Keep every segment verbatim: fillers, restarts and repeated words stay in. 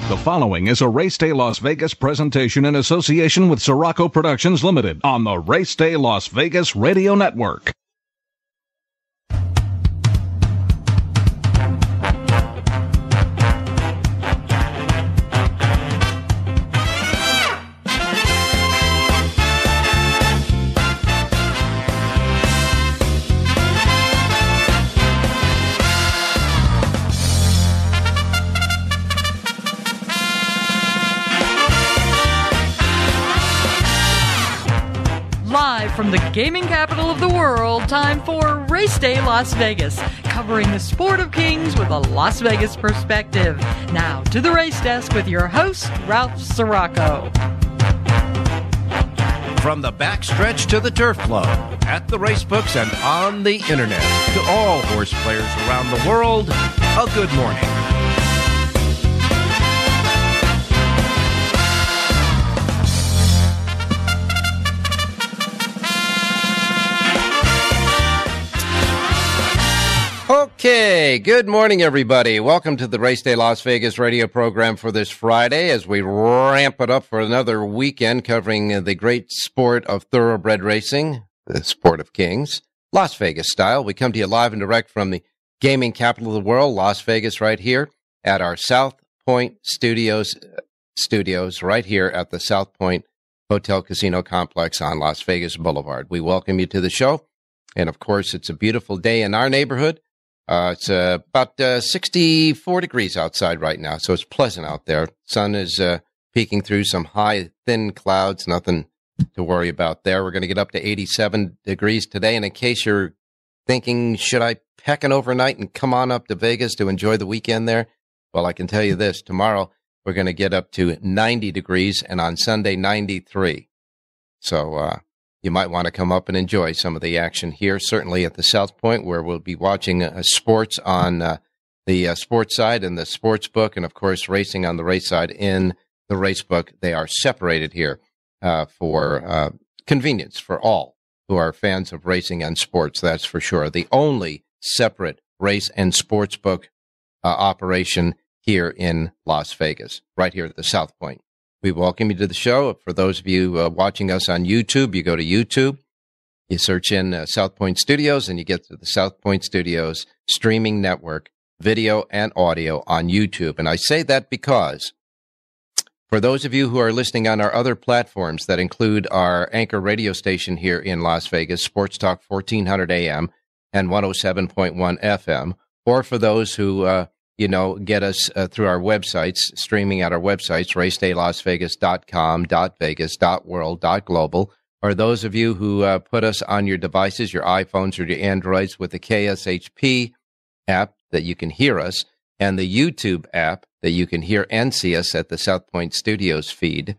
The following is a Race Day Las Vegas presentation in association with Sirocco Productions Limited on the Race Day Las Vegas Radio Network. From the gaming capital of the world, time for Race Day Las Vegas, covering the sport of kings with a Las Vegas perspective. Now to the race desk with your host, Ralph Sirocco. From the backstretch to the turf club, at the race books and on the internet, to all horse players around the world, a good morning. Okay, good morning, everybody. Welcome to the Race Day Las Vegas radio program for this Friday as we ramp it up for another weekend covering the great sport of thoroughbred racing, the sport of kings, Las Vegas style. We come to you live and direct from the gaming capital of the world, Las Vegas, right here at our South Point Studios, studios right here at the South Point Hotel Casino Complex on Las Vegas Boulevard. We welcome you to the show. And, of course, it's a beautiful day in our neighborhood. Uh, it's uh, about uh, sixty-four degrees outside right now, so it's pleasant out there. Sun is uh, peeking through some high, thin clouds, nothing to worry about there. We're going to get up to eighty-seven degrees today, and in case you're thinking, should I pack an overnight and come on up to Vegas to enjoy the weekend there? Well, I can tell you this. Tomorrow, we're going to get up to ninety degrees, and on Sunday, ninety-three. So, uh, you might want to come up and enjoy some of the action here, certainly at the South Point, where we'll be watching uh, sports on uh, the uh, sports side and the sports book, and, of course, racing on the race side in the race book. They are separated here uh, for uh, convenience for all who are fans of racing and sports, that's for sure. The only separate race and sports book uh, operation here in Las Vegas, right here at the South Point. We welcome you to the show. For those of you uh, watching us on YouTube, you go to YouTube, you search in uh, South Point Studios, and you get to the South Point Studios streaming network, video and audio on YouTube. And I say that because for those of you who are listening on our other platforms that include our anchor radio station here in Las Vegas, Sports Talk fourteen hundred A M and one oh seven point one F M, or for those who uh, you know, get us uh, through our websites, streaming at our websites, race day las vegas dot com, .vegas, .world, .global, or those of you who uh, put us on your devices, your iPhones or your Androids with the K S H P app that you can hear us, and the YouTube app that you can hear and see us at the South Point Studios feed,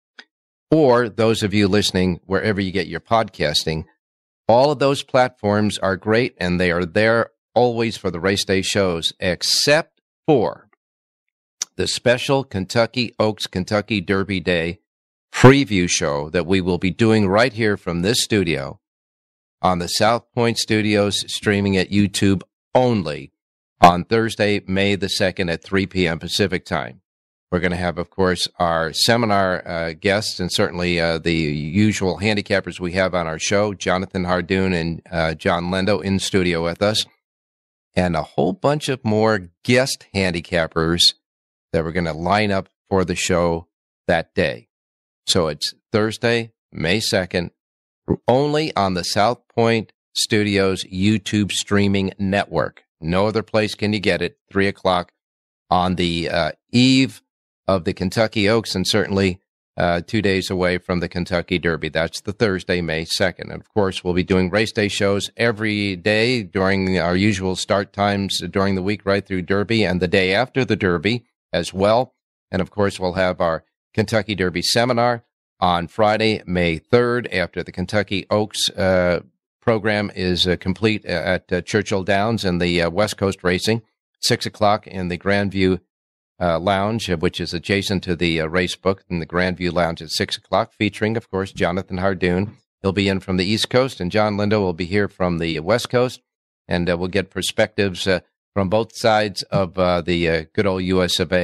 or those of you listening wherever you get your podcasting. All of those platforms are great, and they are there always for the race day shows, except for the special Kentucky Oaks Kentucky Derby Day preview show that we will be doing right here from this studio on the South Point Studios, streaming at YouTube only on Thursday, May the second at three p.m. Pacific time. We're going to have, of course, our seminar uh, guests and certainly uh, the usual handicappers we have on our show, Jonathan Hardoon and uh, John Lendo in studio with us, and a whole bunch of more guest handicappers that we're going to line up for the show that day. So it's Thursday, May second, only on the South Point Studios YouTube streaming network. No other place can you get it. three o'clock on the uh, eve of the Kentucky Oaks, and certainly uh, two days away from the Kentucky Derby. That's the Thursday, May second. And, of course, we'll be doing race day shows every day during our usual start times during the week right through Derby and the day after the Derby as well. And, of course, we'll have our Kentucky Derby seminar on Friday, May third, after the Kentucky Oaks uh, program is uh, complete at uh, Churchill Downs and the uh, West Coast Racing, six o'clock in the Grandview Uh, lounge, which is adjacent to the uh, race book in the Grandview Lounge at six o'clock, featuring, of course, Jonathan Hardoon. He'll be in from the East Coast, and John Lendo will be here from the West Coast, and uh, we'll get perspectives uh, from both sides of uh, the uh, good old U S of A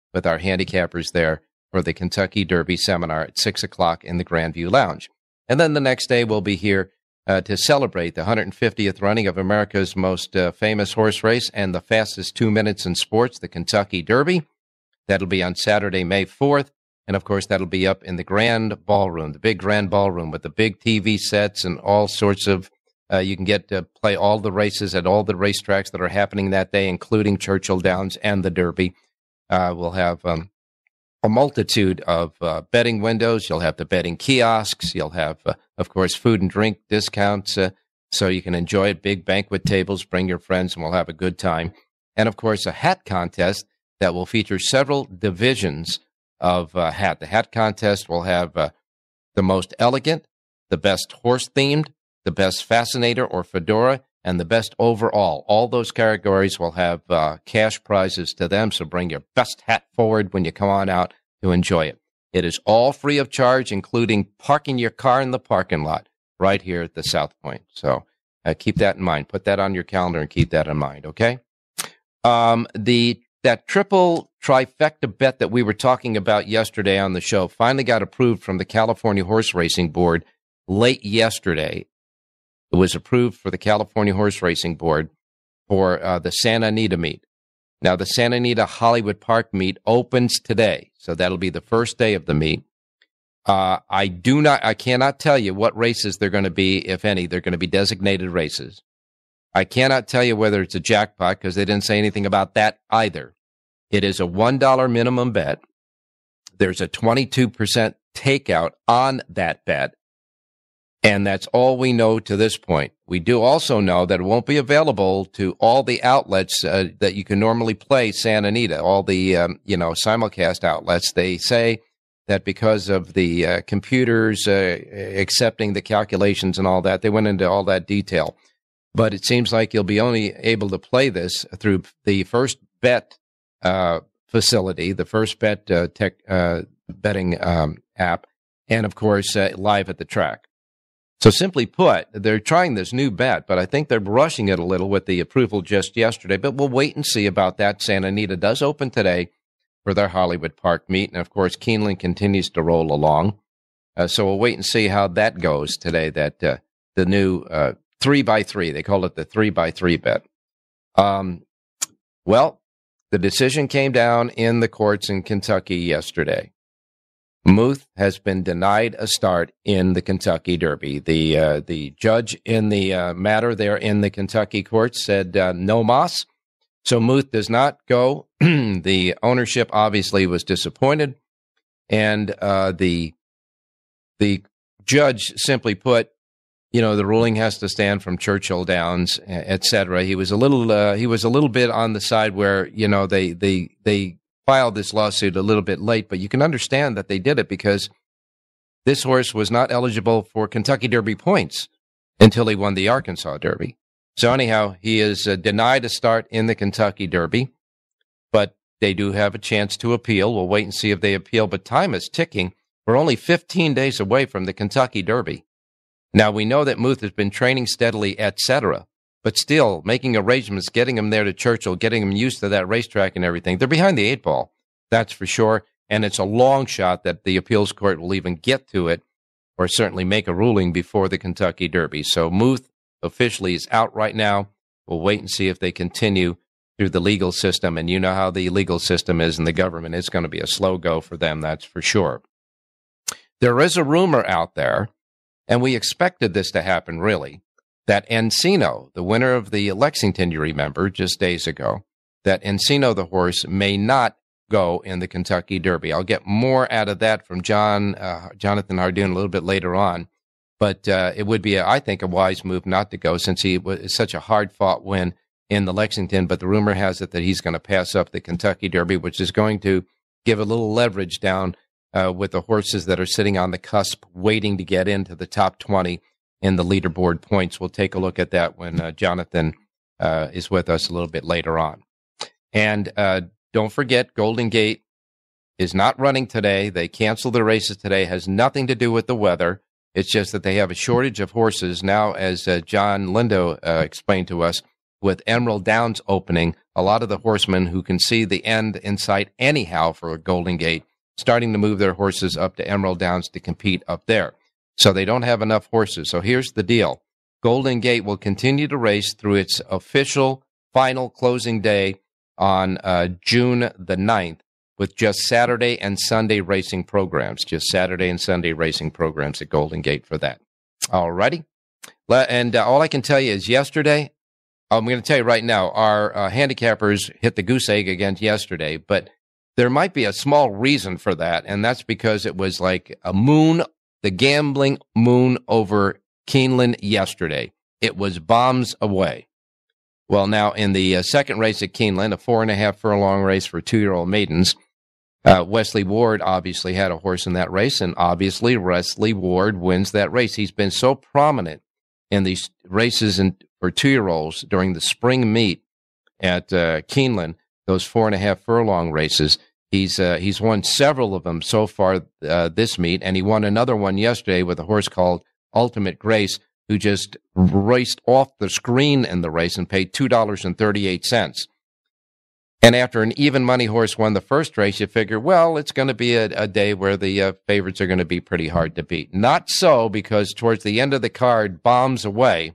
with our handicappers there for the Kentucky Derby seminar at six o'clock in the Grandview Lounge. And then the next day we'll be here uh, to celebrate the one hundred fiftieth running of America's most uh, famous horse race and the fastest two minutes in sports, the Kentucky Derby. That'll be on Saturday, May fourth. And, of course, that'll be up in the Grand Ballroom, the big Grand Ballroom with the big T V sets and all sorts of, uh, you can get to play all the races at all the racetracks that are happening that day, including Churchill Downs and the Derby. Uh, we'll have um, a multitude of uh, betting windows. You'll have the betting kiosks. You'll have, uh, of course, food and drink discounts, uh, so you can enjoy it. Big banquet tables. Bring your friends, and we'll have a good time. And, of course, a hat contest that will feature several divisions of uh, hat. The hat contest will have uh, the most elegant, the best horse-themed, the best fascinator or fedora, and the best overall. All those categories will have uh, cash prizes to them, so bring your best hat forward when you come on out to enjoy it. It is all free of charge, including parking your car in the parking lot right here at the South Point. So uh, keep that in mind. Put that on your calendar and keep that in mind, okay? Um, the That triple trifecta bet that we were talking about yesterday on the show finally got approved from the California Horse Racing Board late yesterday. It was approved for the California Horse Racing Board for uh, the Santa Anita meet. Now, the Santa Anita Hollywood Park meet opens today, so that'll be the first day of the meet. Uh, I do not, I cannot tell you what races they're going to be, if any. They're going to be designated races. I cannot tell you whether it's a jackpot because they didn't say anything about that either. It is a one dollar minimum bet. There's a twenty-two percent takeout on that bet. And that's all we know to this point. We do also know that it won't be available to all the outlets uh, that you can normally play Santa Anita, all the, um, you know, simulcast outlets. They say that because of the uh, computers uh, accepting the calculations and all that, they went into all that detail. But it seems like you'll be only able to play this through the First Bet uh, facility, the First Bet uh, tech uh, betting um, app, and, of course, uh, live at the track. So simply put, they're trying this new bet, but I think they're rushing it a little with the approval just yesterday. But we'll wait and see about that. Santa Anita does open today for their Hollywood Park meet. And, of course, Keeneland continues to roll along. Uh, so we'll wait and see how that goes today, that uh, the new uh, three by three, they call it the three by three bet. Um, well, the decision came down in the courts in Kentucky yesterday. Muth has been denied a start in the Kentucky Derby. The uh, the judge in the uh, matter there in the Kentucky courts said uh, no mas. So Muth does not go. The ownership obviously was disappointed, and uh, the the judge simply put, you know, the ruling has to stand from Churchill Downs, et cetera. He was a little uh, he was a little bit on the side where, you know, they they they. filed this lawsuit a little bit late, but you can understand that they did it because this horse was not eligible for Kentucky Derby points until he won the Arkansas Derby. So anyhow, he is uh, denied a start in the Kentucky Derby, but they do have a chance to appeal. We'll wait and see if they appeal, but time is ticking. We're only fifteen days away from the Kentucky Derby. Now, we know that Muth has been training steadily, et cetera, but still, making arrangements, getting him there to Churchill, getting him used to that racetrack and everything, they're behind the eight ball, that's for sure. And it's a long shot that the appeals court will even get to it or certainly make a ruling before the Kentucky Derby. So Muth officially is out right now. We'll wait and see if they continue through the legal system. And you know how the legal system is in the government. It's going to be a slow go for them, that's for sure. There is a rumor out there, and we expected this to happen, really, that Encino, the winner of the Lexington, you remember, just days ago, that Encino, the horse, may not go in the Kentucky Derby. I'll get more out of that from John uh, Jonathan Hardoon a little bit later on. But uh, it would be, a, I think, a wise move not to go since he was such a hard-fought win in the Lexington. But the rumor has it that he's going to pass up the Kentucky Derby, which is going to give a little leverage down uh, with the horses that are sitting on the cusp, waiting to get into the top twenty in the leaderboard points. We'll take a look at that when uh, Jonathan uh, is with us a little bit later on. And uh, don't forget, Golden Gate is not running today. They canceled the races today. It has nothing to do with the weather. It's just that they have a shortage of horses now, as uh, John Lindo uh, explained to us, with Emerald Downs opening a lot of the horsemen who can see the end in sight anyhow for Golden Gate starting to move their horses up to Emerald Downs to compete up there. So they don't have enough horses. So here's the deal. Golden Gate will continue to race through its official final closing day on uh, June the ninth with just Saturday and Sunday racing programs, just Saturday and Sunday racing programs at Golden Gate for that. All righty. And uh, all I can tell you is yesterday, I'm going to tell you right now, our uh, handicappers hit the goose egg again yesterday, but there might be a small reason for that, and that's because it was like a moon, the gambling moon over Keeneland yesterday. It was bombs away. Well, now in the uh, second race at Keeneland, a four and a half furlong race for two-year-old maidens, uh, Wesley Ward obviously had a horse in that race, and obviously Wesley Ward wins that race. He's been so prominent in these races in, for two-year-olds during the spring meet at uh, Keeneland, those four and a half furlong races. He's uh, he's won several of them so far uh, this meet, and he won another one yesterday with a horse called Ultimate Grace, who just raced off the screen in the race and paid two dollars and thirty-eight cents. And after an even money horse won the first race, you figure, well, it's going to be a, a day where the uh, favorites are going to be pretty hard to beat. Not so, because towards the end of the card, bombs away.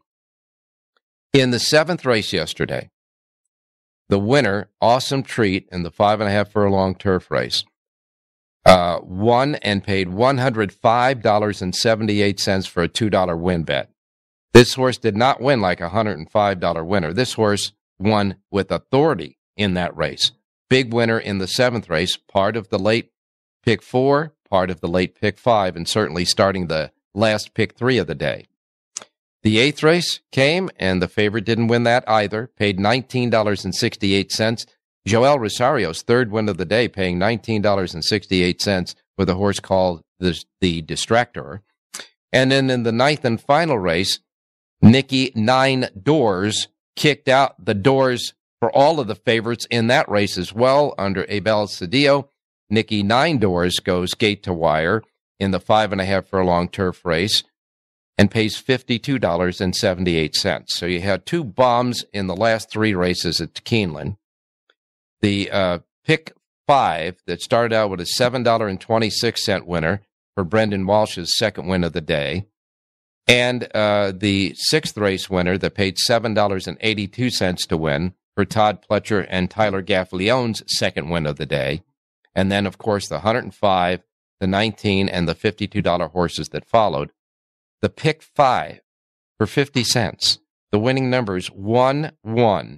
In the seventh race yesterday, the winner, Awesome Treat, in the five and a half furlong turf race, uh, won and paid one hundred five dollars and seventy-eight cents for a two dollar win bet. This horse did not win like a one hundred five dollars winner. This horse won with authority in that race. Big winner in the seventh race, part of the late pick four, part of the late pick five, and certainly starting the last pick three of the day. The eighth race came, and the favorite didn't win that either, paid nineteen dollars and sixty-eight cents. Joel Rosario's third win of the day, paying nineteen dollars and sixty-eight cents with a horse called the, the Distractor. And then in the ninth and final race, Nikki Nine Doors kicked out the doors for all of the favorites in that race as well under Abel Cedillo. Nikki Nine Doors goes gate to wire in the five and a half furlong turf race and pays fifty-two dollars and seventy-eight cents. So you had two bombs in the last three races at Keeneland. The uh, pick five that started out with a seven dollars and twenty-six cents winner for Brendan Walsh's second win of the day, and uh, the sixth race winner that paid seven dollars and eighty-two cents to win for Todd Pletcher and Tyler Gaffleone's second win of the day. And then, of course, the one hundred five, the nineteen, and the fifty-two dollars horses that followed. The pick five for fifty cents. The winning numbers one, one,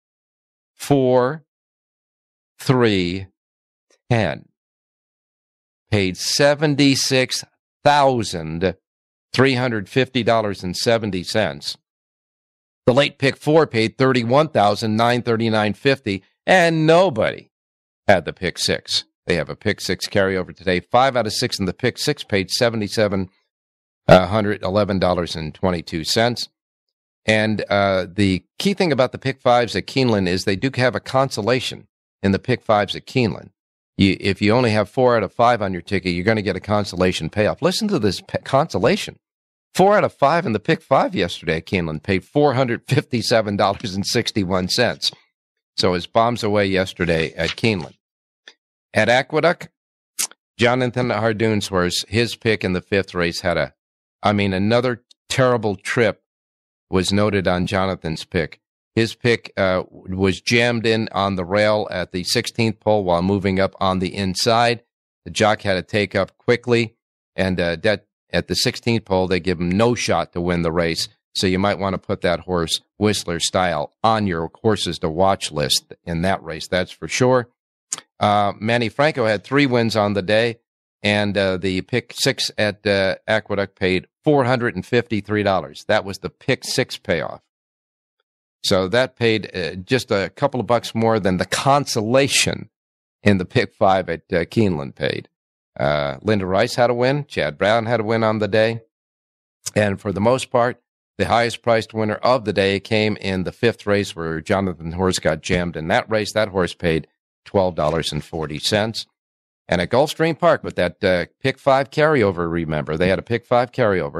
four, three, ten. Paid seventy-six thousand three hundred fifty dollars and seventy cents. The late pick four paid thirty-one thousand nine hundred thirty-nine dollars and fifty cents, and nobody had the pick six. They have a pick six carryover today. Five out of six in the pick six paid seventy-seven thousand one hundred eleven dollars and twenty-two cents. And uh, the key thing about the pick fives at Keeneland is they do have a consolation in the pick fives at Keeneland. You, if you only have four out of five on your ticket, you're going to get a consolation payoff. Listen to this pe- consolation. Four out of five in the pick five yesterday at Keeneland paid four hundred fifty-seven dollars and sixty-one cents. So it's bombs away yesterday at Keeneland. At Aqueduct, Jonathan Hardoon's horse, his pick in the fifth race had a, I mean, another terrible trip was noted on Jonathan's pick. His pick uh, was jammed in on the rail at the sixteenth pole while moving up on the inside. The jock had to take up quickly, and uh, that, at the sixteenth pole, they give him no shot to win the race. So you might want to put that horse, Whistler style, on your horses to watch list in that race, that's for sure. Uh, Manny Franco had three wins on the day, and uh, the pick six at uh, Aqueduct paid four hundred fifty-three dollars. That was the pick six payoff. So that paid uh, just a couple of bucks more than the consolation in the pick five at uh, Keeneland paid. Uh, Linda Rice had a win. Chad Brown had a win on the day. And for the most part, the highest priced winner of the day came in the fifth race where Jonathan Horse got jammed in that race. That horse paid twelve dollars and forty cents. And at Gulfstream Park with that uh, pick five carryover, remember, they had a pick five carryover.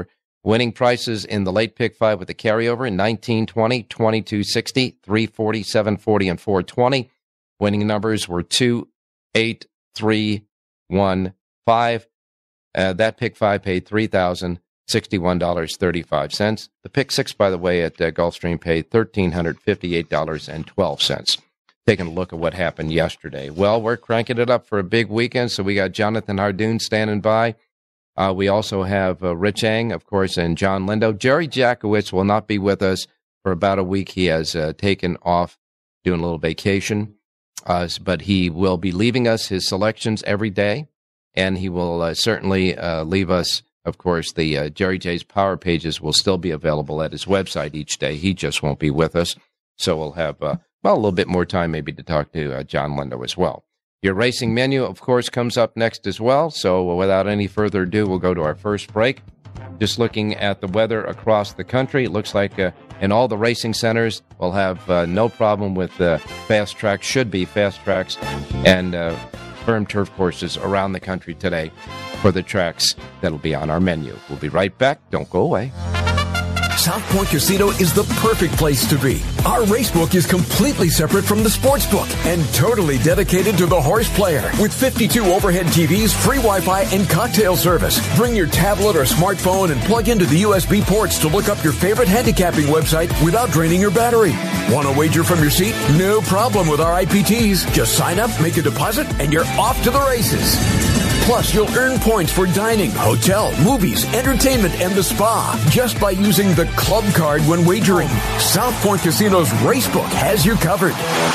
Winning prices in the late pick five with the carryover: nineteen twenty, twenty-two sixty, three forty, seven forty, and four twenty. Winning numbers were two, eight, three, one, five. Uh, that pick five paid three thousand sixty-one dollars and thirty-five cents. The pick six, by the way, at uh, Gulfstream paid one thousand three hundred fifty-eight dollars and twelve cents. Taking a look at what happened yesterday. Well, we're cranking it up for a big weekend, so we got Jonathan Hardoon standing by. Uh, we also have uh, Rich Eng, of course, and John Lindo. Jerry Jackowitz will not be with us for about a week. He has uh, taken off doing a little vacation, uh, but he will be leaving us his selections every day, and he will uh, certainly uh, leave us, of course, the uh, Jerry J's Power Pages will still be available at his website each day. He just won't be with us, so we'll have, uh, well, a little bit more time maybe to talk to uh, John Lindo as well. Your racing menu, of course, comes up next as well. So without any further ado, we'll go to our first break. Just looking at the weather across the country, it looks like uh, in all the racing centers, we'll have uh, no problem with uh, fast tracks, should be fast tracks, and uh, firm turf courses around the country today for the tracks that'll be on our menu. We'll be right back. Don't go away. South Point Casino is the perfect place to be. Our racebook is completely separate from the sportsbook and totally dedicated to the horse player. With fifty-two overhead T Vs, free Wi-Fi, and cocktail service. Bring your tablet or smartphone and plug into the U S B ports to look up your favorite handicapping website without draining your battery. Want to wager from your seat? No problem with our I P Ts. Just sign up, make a deposit, and you're off to the races. Plus, you'll earn points for dining, hotel, movies, entertainment, and the spa just by using the club card when wagering. South Point Casino's Racebook has you covered.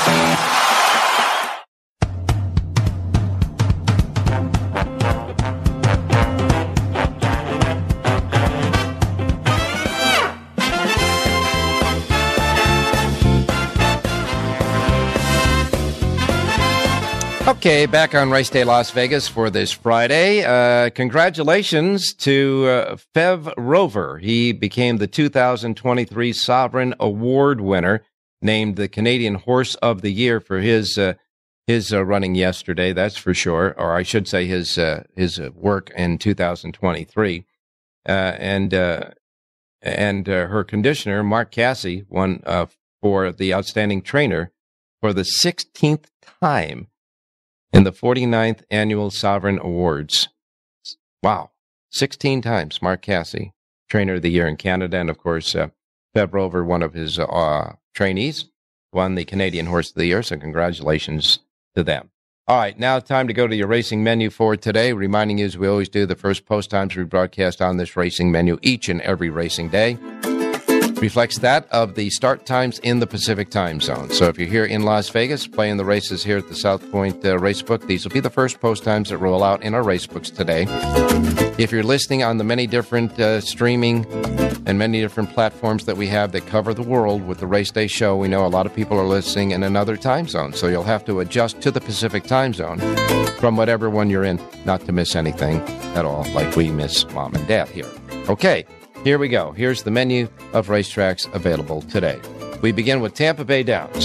Okay, back on Race Day Las Vegas for this Friday. Uh, congratulations to uh, Fev Rover. He became the two thousand twenty-three Sovereign Award winner, named the Canadian Horse of the Year for his uh, his uh, running yesterday. That's for sure, or I should say his uh, his uh, work in two thousand twenty-three. Uh, and uh, and uh, her conditioner, Mark Casse, won uh, for the Outstanding Trainer for the sixteenth time in the forty-ninth Annual Sovereign Awards. Wow. sixteen times, Mark Casse, Trainer of the Year in Canada. And, of course, uh, Fev Rover, one of his uh, trainees, won the Canadian Horse of the Year, so congratulations to them. All right, now time to go to your racing menu for today. Reminding you, as we always do, the first post times we broadcast on this racing menu each and every racing day reflects that of the start times in the Pacific time zone. So if you're here in Las Vegas playing the races here at the South Point uh, Racebook, these will be the first post times that roll out in our racebooks today. If you're listening on the many different uh, streaming and many different platforms that we have that cover the world with the Race Day show, we know a lot of people are listening in another time zone, so you'll have to adjust to the Pacific time zone from whatever one you're in, not to miss anything at all, like we miss Mom and Dad here. Okay. Here we go. Here's the menu of racetracks available today. We begin with Tampa Bay Downs.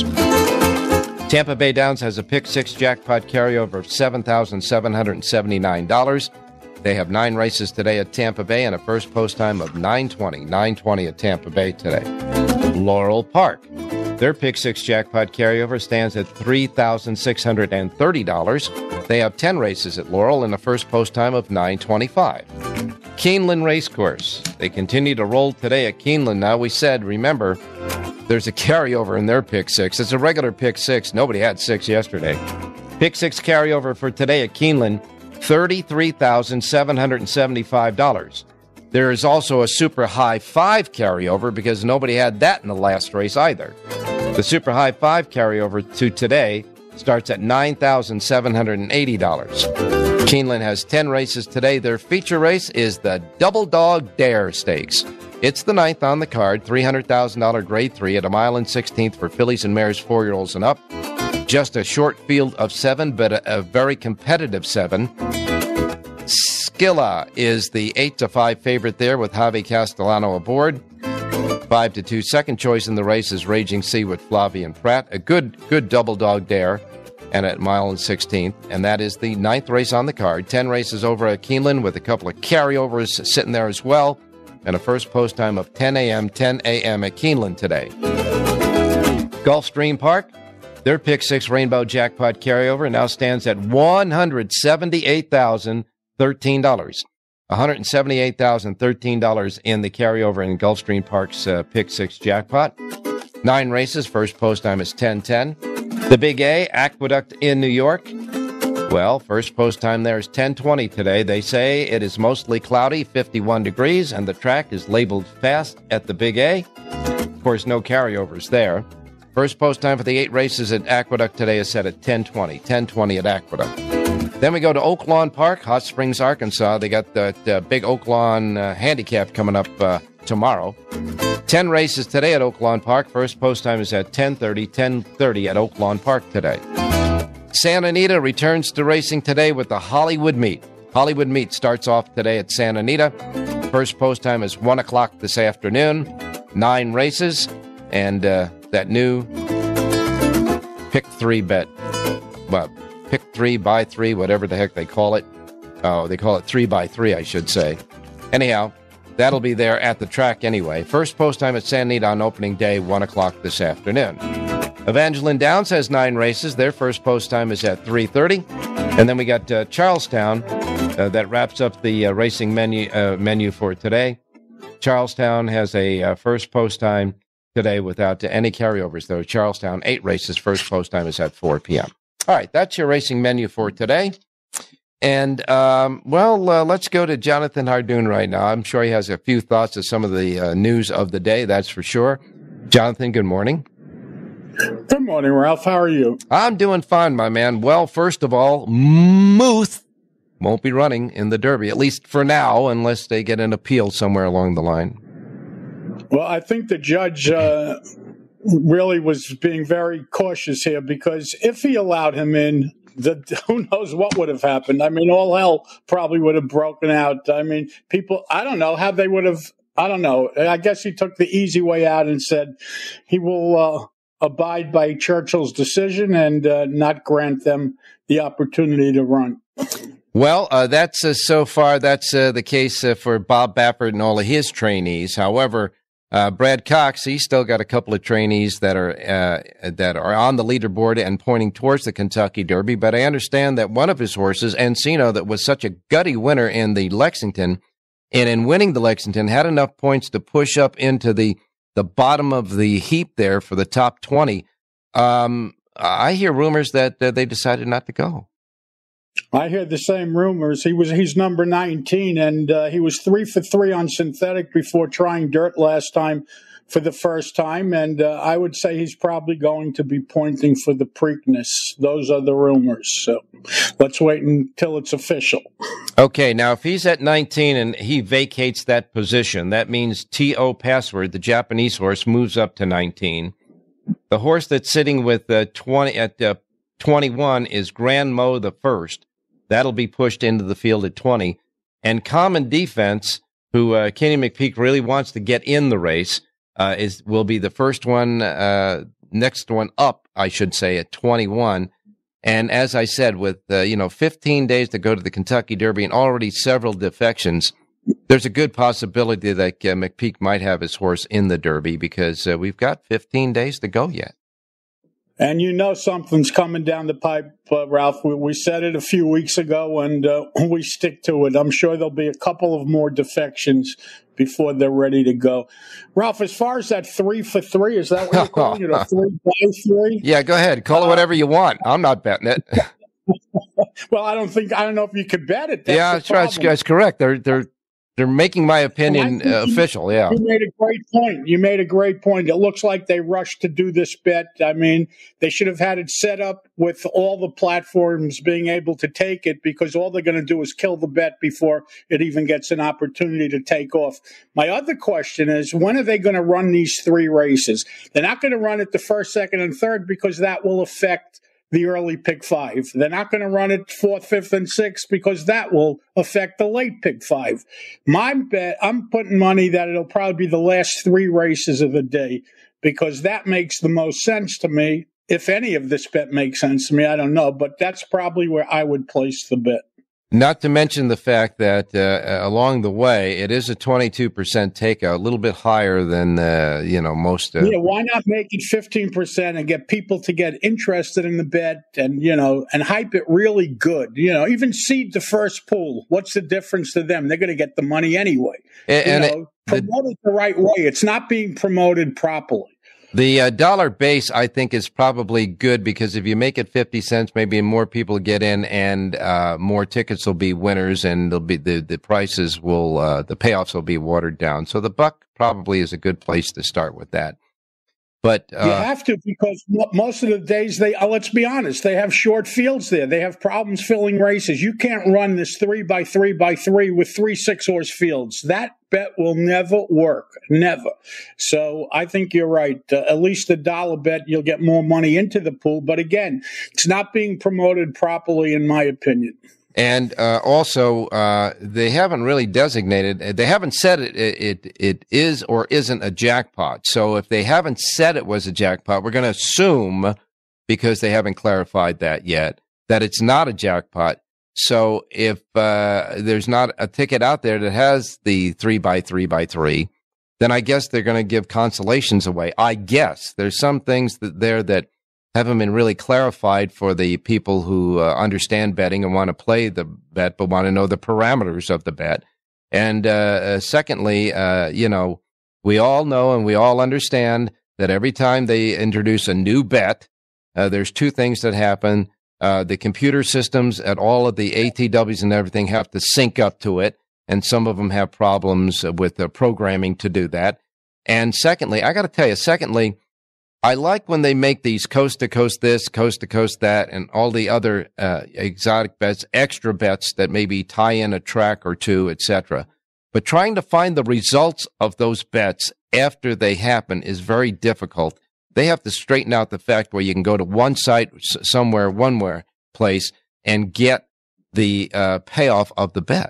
Tampa Bay Downs has a pick six jackpot carryover of seven thousand seven hundred seventy-nine dollars. They have nine races today at Tampa Bay and a first post time of nine twenty. nine twenty at Tampa Bay today. Laurel Park. Their pick six jackpot carryover stands at three thousand six hundred thirty dollars. They have ten races at Laurel and a first post time of nine twenty-five. Keeneland Racecourse. They continue to roll today at Keeneland. Now, we said, remember, there's a carryover in their pick six. It's a regular pick six. Nobody had six yesterday. Pick six carryover for today at Keeneland, thirty-three thousand seven hundred seventy-five dollars. There is also a super high five carryover because nobody had that in the last race either. The super high five carryover to today starts at nine thousand seven hundred eighty dollars. Keeneland has ten races today. Their feature race is the Double Dog Dare Stakes. It's the ninth on the card, three hundred thousand dollars grade three at a mile and sixteenth for fillies and mares four-year-olds and up. Just a short field of seven, but a, a very competitive seven. Skilla is the eight to five favorite there with Javi Castellano aboard. five to two second choice in the race is Raging Sea with Flavian Pratt. A good, good Double Dog Dare. And at mile and sixteenth, and that is the ninth race on the card. Ten races over at Keeneland with a couple of carryovers sitting there as well. and a first post time of ten a.m., ten a.m. at Keeneland today. Gulfstream Park, their Pick Six Rainbow Jackpot carryover now stands at one hundred seventy-eight thousand thirteen dollars. one hundred seventy-eight thousand thirteen dollars in the carryover in Gulfstream Park's uh, Pick Six Jackpot. Nine races, first post time is ten ten. The Big A, Aqueduct in New York. Well, first post time there is ten twenty today. They say it is mostly cloudy, fifty-one degrees, and the track is labeled fast at the Big A. Of course, no carryovers there. First post time for the eight races at Aqueduct today is set at ten twenty. ten twenty at Aqueduct. Then we go to Oaklawn Park, Hot Springs, Arkansas. They got that uh, big Oaklawn uh, handicap coming up uh, tomorrow. Ten races today at Oaklawn Park. First post time is at ten thirty. ten thirty at Oaklawn Park today. Santa Anita returns to racing today with the Hollywood Meet. Hollywood Meet starts off today at Santa Anita. First post time is one o'clock this afternoon. Nine races. And uh, that new pick three bet. Well, pick three, buy three, whatever the heck they call it. Oh, they call it three by three, I should say. Anyhow, that'll be there at the track anyway. First post time at Santa Anita on opening day, one o'clock this afternoon. Evangeline Downs has nine races. Their first post time is at three thirty. And then we got uh, Charlestown. Uh, that wraps up the uh, racing menu uh, menu for today. Charlestown has a uh, first post time today without any carryovers, though. Charlestown, eight races. First post time is at four p.m. All right, that's your racing menu for today. And, um, well, uh, let's go to Jonathan Hardoon right now. I'm sure he has a few thoughts of some of the uh, news of the day, that's for sure. Jonathan, good morning. Good morning, Ralph. How are you? I'm doing fine, my man. Well, first of all, Muth won't be running in the Derby, at least for now, unless they get an appeal somewhere along the line. Well, I think the judge uh, really was being very cautious here, because if he allowed him in, the, who knows what would have happened. I mean, all hell probably would have broken out. I mean, people, I don't know how they would have, I don't know. I guess he took the easy way out and said he will uh, abide by Churchill's decision and uh, not grant them the opportunity to run. Well, uh, that's uh, so far, that's uh, the case uh, for Bob Baffert and all of his trainees. However, Uh, Brad Cox, he's still got a couple of trainees that are uh, that are on the leaderboard and pointing towards the Kentucky Derby. But I understand that one of his horses, Encino, that was such a gutty winner in the Lexington, and in winning the Lexington, had enough points to push up into the the bottom of the heap there for the top twenty. Um, I hear rumors that uh, they decided not to go. I hear the same rumors. He was he's number nineteen, and uh, he was three for three on synthetic before trying dirt last time for the first time. And uh, I would say he's probably going to be pointing for the Preakness. Those are the rumors. So let's wait until it's official. Okay, now if he's at nineteen and he vacates that position, that means T O Password, the Japanese horse, moves up to nineteen. The horse that's sitting with uh, twenty at uh, twenty-one is Grand Mo the First. That'll be pushed into the field at twenty. And Common Defense, who uh, Kenny McPeak really wants to get in the race, uh, is will be the first one, uh, next one up, I should say, at twenty-one. And as I said, with uh, you know fifteen days to go to the Kentucky Derby and already several defections, there's a good possibility that uh, McPeak might have his horse in the Derby, because uh, we've got fifteen days to go yet. And you know something's coming down the pipe, uh, Ralph. We, we said it a few weeks ago, and uh, we stick to it. I'm sure there'll be a couple of more defections before they're ready to go. Ralph, as far as that three for three, is that what you're calling it, a three by three? Yeah, go ahead. Call it whatever you want. I'm not betting it. Well, I don't think, I don't know if you could bet it. That's yeah, that's right. That's correct. They're, they're, They're making my opinion uh, official, yeah. You made a great point. You made a great point. It looks like they rushed to do this bet. I mean, they should have had it set up with all the platforms being able to take it, because all they're going to do is kill the bet before it even gets an opportunity to take off. My other question is, when are they going to run these three races? They're not going to run it the first, second, and third, because that will affect the early pick five. They're not going to run it fourth, fifth, and sixth, because that will affect the late pick five. My bet, I'm putting money that it'll probably be the last three races of the day, because that makes the most sense to me. If any of this bet makes sense to me, I don't know, but that's probably where I would place the bet. Not to mention the fact that uh, along the way, it is a twenty-two percent takeout, a little bit higher than, uh, you know, most. Uh, yeah, why not make it fifteen percent and get people to get interested in the bet and, you know, and hype it really good? You know, even seed the first pool. What's the difference to them? They're going to get the money anyway. And, you and know, it, promote it the right way. It's not being promoted properly. The uh, dollar base, I think, is probably good because if you make it fifty cents, maybe more people get in and uh, more tickets will be winners and they'll be the, the prices will, uh, the payoffs will be watered down. So the buck probably is a good place to start with that. But uh, you have to, because most of the days they, uh, let's be honest, they have short fields there. They have problems filling races. You can't run this three by three by three with three six horse fields. That bet will never work. Never. So I think you're right. Uh, at least the dollar bet, you'll get more money into the pool. But again, it's not being promoted properly, in my opinion. And uh, also, uh, they haven't really designated, they haven't said it, it, it, it is or isn't a jackpot. So if they haven't said it was a jackpot, we're going to assume, because they haven't clarified that yet, that it's not a jackpot. So if uh, there's not a ticket out there that has the three by three by three, then I guess they're going to give consolations away. I guess there's some things that there that haven't been really clarified for the people who uh, understand betting and want to play the bet, but want to know the parameters of the bet. And uh, uh, secondly, uh, you know, we all know and we all understand that every time they introduce a new bet, uh, there's two things that happen. Uh, the computer systems at all of the A T Ws and everything have to sync up to it, and some of them have problems with the programming to do that. And secondly, I got to tell you, secondly, I like when they make these coast-to-coast this, coast-to-coast that, and all the other uh, exotic bets, extra bets that maybe tie in a track or two, et cetera. But trying to find the results of those bets after they happen is very difficult. They have to straighten out the fact where you can go to one site somewhere, one where place, and get the uh, payoff of the bet.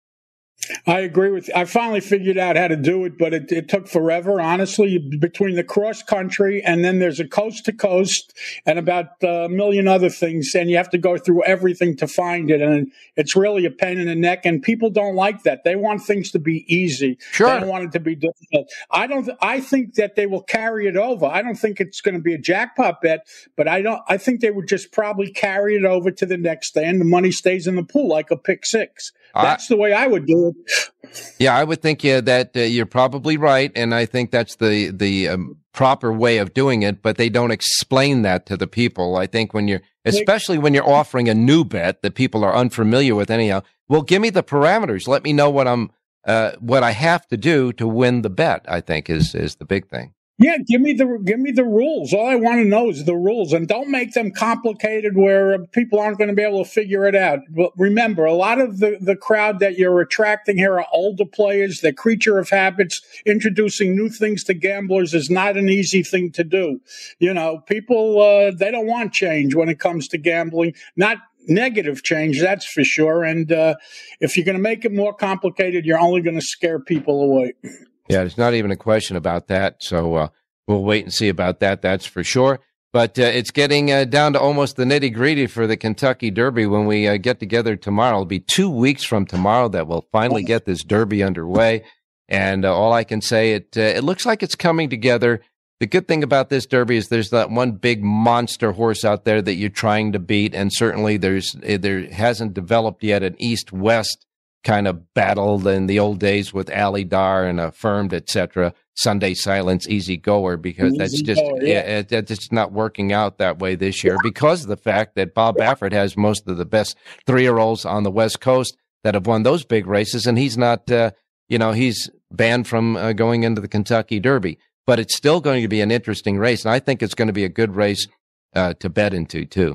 I agree with you. I finally figured out how to do it, but it, it took forever, honestly, between the cross country and then there's a coast to coast and about a million other things. And you have to go through everything to find it. And it's really a pain in the neck. And people don't like that. They want things to be easy. Sure. They don't want it to be difficult. I don't, I think that they will carry it over. I don't think it's going to be a jackpot bet, but I don't, I think they would just probably carry it over to the next day and the money stays in the pool like a pick six. That's I, the way I would do it. Yeah, I would think yeah, that uh, you're probably right, and I think that's the the um, proper way of doing it. But they don't explain that to the people. I think when you're, especially when you're offering a new bet that people are unfamiliar with, anyhow. Well, give me the parameters. Let me know what I'm, uh, what I have to do to win the bet. I think is is the big thing. Yeah, give me the give me the rules. All I want to know is the rules, and don't make them complicated where people aren't going to be able to figure it out. But remember, a lot of the, the crowd that you're attracting here are older players. They're creature of habits. Introducing new things to gamblers is not an easy thing to do. You know, people uh, they don't want change when it comes to gambling. Not negative change, that's for sure. And uh, if you're going to make it more complicated, you're only going to scare people away. Yeah, there's not even a question about that. So uh, we'll wait and see about that. That's for sure. But uh, it's getting uh, down to almost the nitty gritty for the Kentucky Derby when we uh, get together tomorrow. It'll be two weeks from tomorrow that we'll finally get this Derby underway. And uh, all I can say, it uh, it looks like it's coming together. The good thing about this Derby is there's that one big monster horse out there that you're trying to beat. And certainly there's there hasn't developed yet an east-west kind of battle in the old days with Ali Dar and Affirmed, et cetera. Sunday Silence, Easy Goer, because easy that's just goer, yeah. it, it, it's just not working out that way this year because of the fact that Bob Baffert has most of the best three-year-olds on the West Coast that have won those big races, and he's not, uh, you know, he's banned from uh, going into the Kentucky Derby. But it's still going to be an interesting race, and I think it's going to be a good race uh, to bet into, too.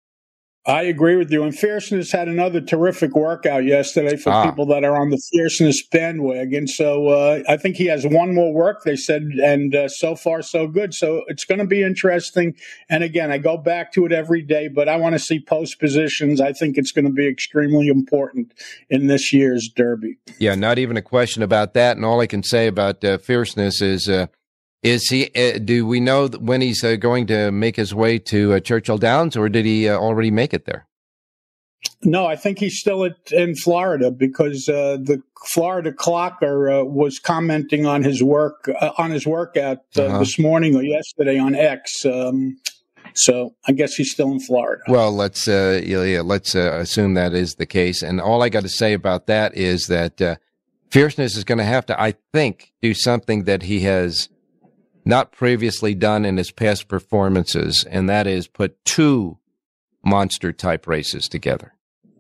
I agree with you. And Fierceness had another terrific workout yesterday for ah. people that are on the Fierceness bandwagon. So uh, I think he has one more work, they said, and uh, so far so good. So it's going to be interesting. And again, I go back to it every day, but I want to see post positions. I think it's going to be extremely important in this year's Derby. Yeah, not even a question about that. And all I can say about uh, Fierceness is uh, Is he? Uh, do we know when he's uh, going to make his way to uh, Churchill Downs, or did he uh, already make it there? No, I think he's still at, in Florida because uh, the Florida Clocker uh, was commenting on his work uh, on his workout uh, uh-huh. this morning or yesterday on X. Um, so I guess he's still in Florida. Well, let's uh, yeah, yeah, let's uh, assume that is the case. And all I got to say about that is that uh, Fierceness is going to have to, I think, do something that he has not previously done in his past performances, and that is put two monster type races together.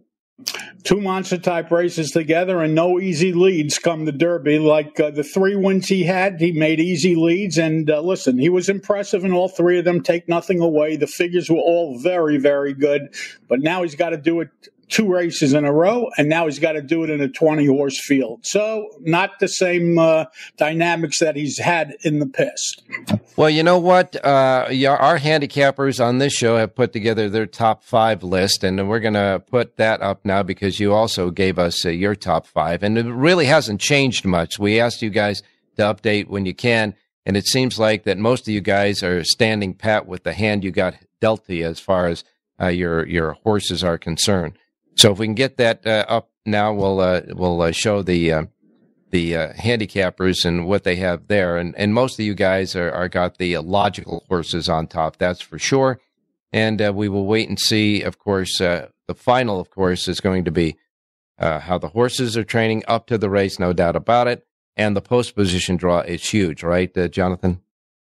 Two monster type races together and no easy leads come the Derby. Like uh, the three wins he had, he made easy leads. And uh, listen, he was impressive in all three of them. Take nothing away. The figures were all very, very good. But now he's got to do it two races in a row, and now he's got to do it in a twenty-horse field. So not the same uh, dynamics that he's had in the past. Well, you know what? Uh, yeah, our handicappers on this show have put together their top five list, and we're going to put that up now because you also gave us uh, your top five, and it really hasn't changed much. We asked you guys to update when you can, and it seems like that most of you guys are standing pat with the hand you got dealt to you as far as uh, your your horses are concerned. So if we can get that uh, up now, we'll uh, we'll uh, show the uh, the uh, handicappers and what they have there. And and most of you guys are, are got the uh, logical horses on top, that's for sure. And uh, we will wait and see. Of course, uh, the final, of course, is going to be uh, how the horses are training up to the race, no doubt about it. And the post position draw is huge, right, uh, Jonathan?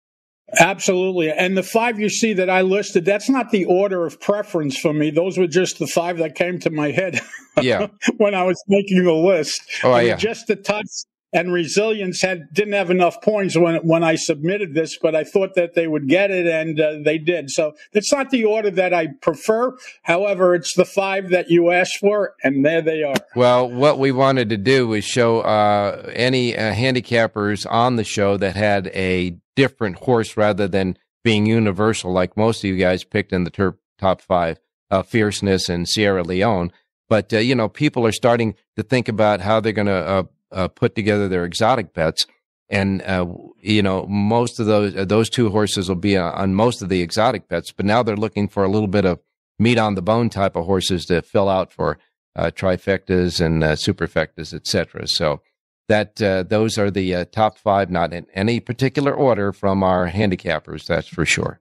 Absolutely. And the five you see that I listed, that's not the order of preference for me. Those were just the five that came to my head yeah. when I was making the list. Oh, and yeah. Just the touch and Resilience had didn't have enough points when when I submitted this, but I thought that they would get it, and uh, they did. So it's not the order that I prefer. However, it's the five that you asked for, and there they are. Well, what we wanted to do was show uh, any uh, handicappers on the show that had a different horse rather than being universal, like most of you guys picked in the ter- top five, uh, Fierceness and Sierra Leone. But, uh, you know, people are starting to think about how they're going to uh, uh, put together their exotic bets. And, uh, you know, most of those uh, those two horses will be uh, on most of the exotic bets. But now they're looking for a little bit of meat on the bone type of horses to fill out for uh, trifectas and uh, superfectas, et cetera. So that uh, those are the uh, top five, not in any particular order from our handicappers, that's for sure.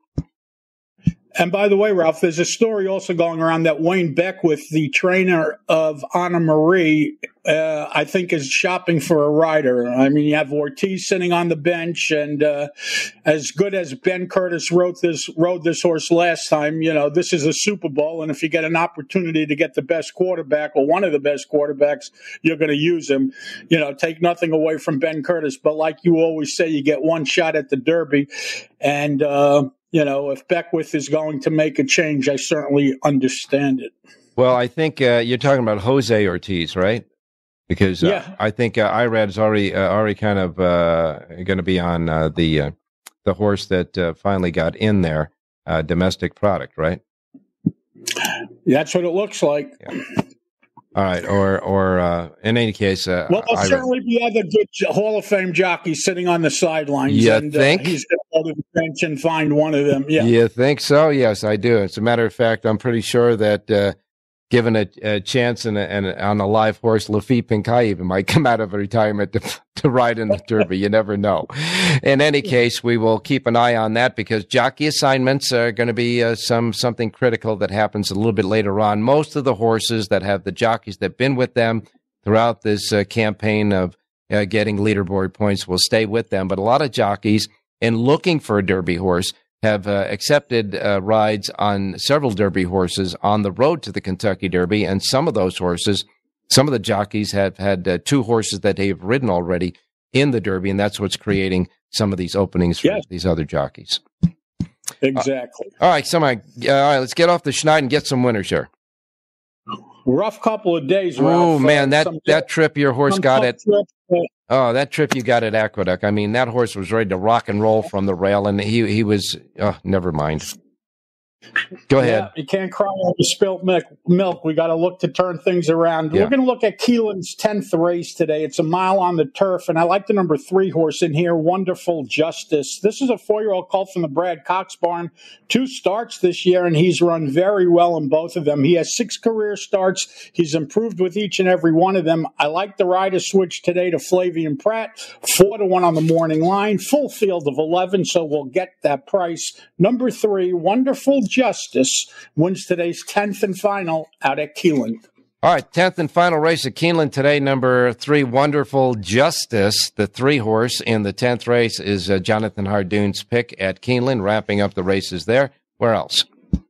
And by the way, Ralph, there's a story also going around that Wayne Beckwith, the trainer of Anna Marie, uh, I think is shopping for a rider. I mean, you have Ortiz sitting on the bench, and uh, as good as Ben Curtis rode this rode this horse last time, you know, this is a Super Bowl, and if you get an opportunity to get the best quarterback or one of the best quarterbacks, you're going to use him. You know, take nothing away from Ben Curtis, but like you always say, you get one shot at the Derby, and uh, you know, if Beckwith is going to make a change, I certainly understand it. Well, I think uh, you're talking about Jose Ortiz, right? Because uh, yeah. I think uh, Irad's already uh, already kind of uh, going to be on uh, the uh, the horse that uh, finally got in there, uh, Domestic Product, right? That's what it looks like. Yeah. All right, or or uh, in any case, uh, well, there'll I certainly be other good Hall of Fame jockeys sitting on the sidelines. You and, think? Uh, he's going to go to the bench and find one of them. Yeah. You think so? Yes, I do. As a matter of fact, I'm pretty sure that uh, given a, a chance and, and on a live horse, Lafitte Pincaille even might come out of retirement to, to ride in the Derby. You never know. In any case, we will keep an eye on that because jockey assignments are going to be uh, some something critical that happens a little bit later on. Most of the horses that have the jockeys that have been with them throughout this uh, campaign of uh, getting leaderboard points will stay with them. But a lot of jockeys, in looking for a Derby horse, have uh, accepted uh, rides on several Derby horses on the road to the Kentucky Derby. And some of those horses, some of the jockeys have had uh, two horses that they've ridden already in the Derby. And that's what's creating some of these openings for yes. these other jockeys. Exactly. Uh, all right, somebody, uh, all right, let's get off the schneid and get some winners here. Rough couple of days. Oh, man, that, some, that trip your horse got at... Trip, uh, Oh, that trip you got at Aqueduct. I mean, that horse was ready to rock and roll from the rail, and he he was, oh, never mind. Go ahead. Yeah, you can't cry over spilt milk. milk. We got to look to turn things around. Yeah. We're going to look at Keeneland's tenth race today. It's a mile on the turf, and I like the number three horse in here, Wonderful Justice. This is a four-year-old colt from the Brad Cox barn. Two starts this year, and he's run very well in both of them. He has six career starts. He's improved with each and every one of them. I like the rider switch today to Flavian Pratt, four to one on the morning line, full field of eleven, so we'll get that price. Number three, Wonderful Justice, wins today's tenth and final out at Keeneland. All right, tenth and final race at Keeneland today. Number three, Wonderful Justice, the three horse in the tenth race, is uh, Jonathan Hardoon's pick at Keeneland, wrapping up the races there. Where else?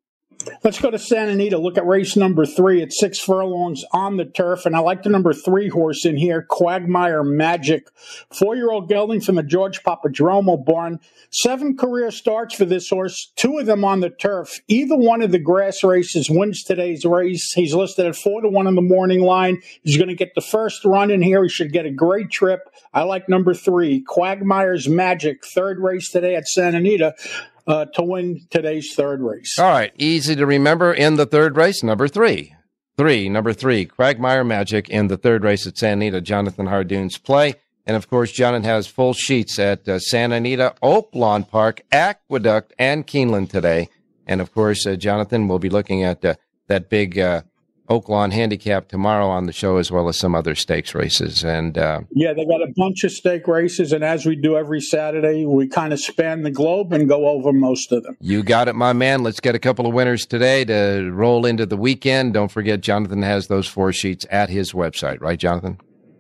Let's go to Santa Anita. Look at race number three at six furlongs on the turf. And I like the number three horse in here, Quagmire Magic. Four-year-old gelding from the George Papadromo barn. Seven career starts for this horse, two of them on the turf. Either one of the grass races wins today's race. He's listed at four to one on the morning line. He's going to get the first run in here. He should get a great trip. I like number three, Quagmire's Magic. Third race today at Santa Anita. Uh, to win today's third race. All right, easy to remember in the third race, number three. Three, number three, Quagmire Magic in the third race at Santa Anita, Jonathan Hardoon's play. And, of course, Jonathan has full sheets at uh, Santa Anita, Oaklawn Park, Aqueduct, and Keeneland today. And, of course, uh, Jonathan will be looking at uh, that big uh, Oaklawn handicap tomorrow on the show, as well as some other stakes races. And uh, yeah, they got a bunch of stake races, and as we do every Saturday, we kind of span the globe and go over most of them. You got it, my man. Let's get a couple of winners today to roll into the weekend. Don't forget, Jonathan has those four sheets at his website, right, Jonathan?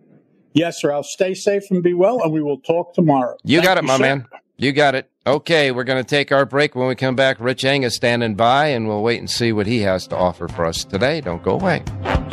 Yes, sir. I'll stay safe and be well, and we will talk tomorrow. You Thank got it, you, my sir. man. You got it. Okay, we're going to take our break. When we come back, Rich Eng is standing by, and we'll wait and see what he has to offer for us today. Don't go away.